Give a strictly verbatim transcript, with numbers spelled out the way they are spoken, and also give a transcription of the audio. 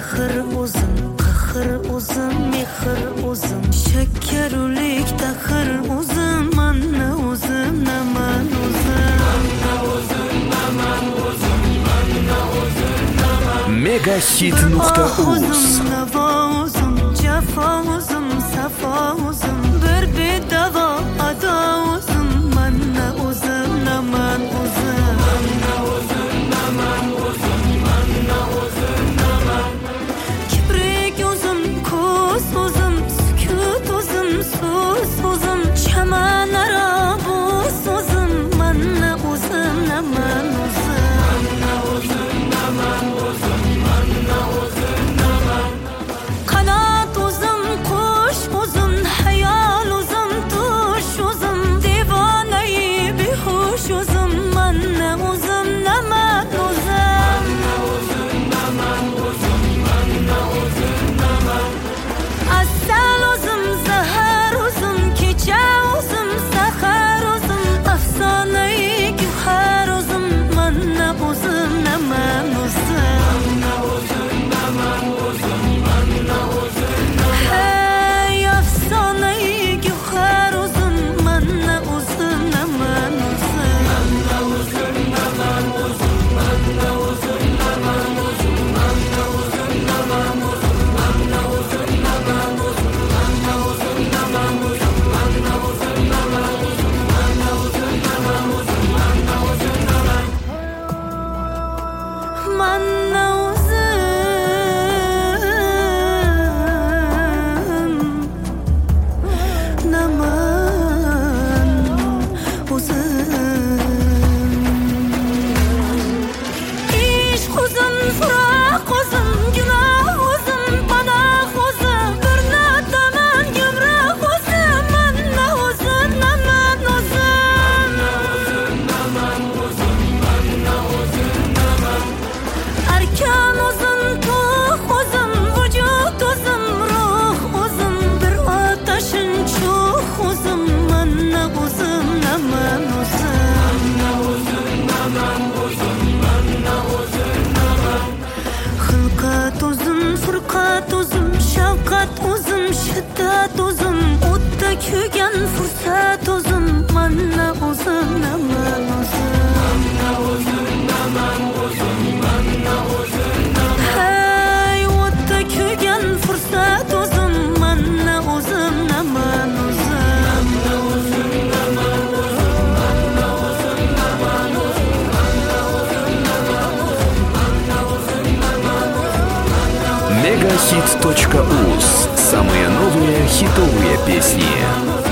Sahır uzun, qahır uzun, mehr uzun, shakkarulik tahir uzun, manna uzun, naman uzun, manna uzun, naman uzun, manna uzun, naman. Megahit nuqta uz Navo uzun, jafo uzun, safo uzun, bir bedavo ado uzun, manna uzun, naman uzun, manna uzun, naman uzun, manna uzun, naman. Kiprik uzun, ko'z uzun, sukut uzun, so'z uzun, chaman aro bo'z uzun, manna uzun, naman uzun, manna uzun, naman uzun, manna uzun, naman. Qanot uzun, qush uzun, hayol uzun, tush uzun, devonai behush uzun, manna uzun, naman uzun, manna uzun, naman uzun, manna uzun, naman. Asal uzun, zahar uzun, kecha uzun, sahar uzun, afsonai guhar uzun, manna uzun, naman uzun, manna uzun, naman uzun, manna uzun, naman. Hey afsonai guhar uzun, manna uzun, naman uzun, manna uzun, naman uzun, manna uzun, naman uzun, manna uzun, naman uzun, manna uzun, naman uzun, manna uzun, naman uzun, manna uzun, naman uzun, manna uzun, naman uzun, manna uzun, naman. Manna uzun, naman uzun. Ishq uzun, firoq uzun, gunoh uzun, panoh uzun, bir notaman gumroh uzun, manna uzun, naman uzun, naman uzun, manna uzun, naman. Arkan uzun, tuh uzun, vujud uzun, ruh uzun, bir otashin chuh uzun, manna uzun, naman uzun, manna uzun, naman uzun, manna uzun, naman. Xilqat uzun, furqat uzun, shafqat uzun, shiddat uzun, o'tda kuygan fursat uzun, manna uzun, naman uzun, manna uzun, naman uzun, manna uzun, naman. Hey o'tda kuygan fursat uzun, manna uzun, naman uzun, manna uzun, naman uzun, manna uzun, naman uzun, manna uzun, naman uzun, manna uzun, naman uzun. megahit точка uz. Самые новые хитовые песни.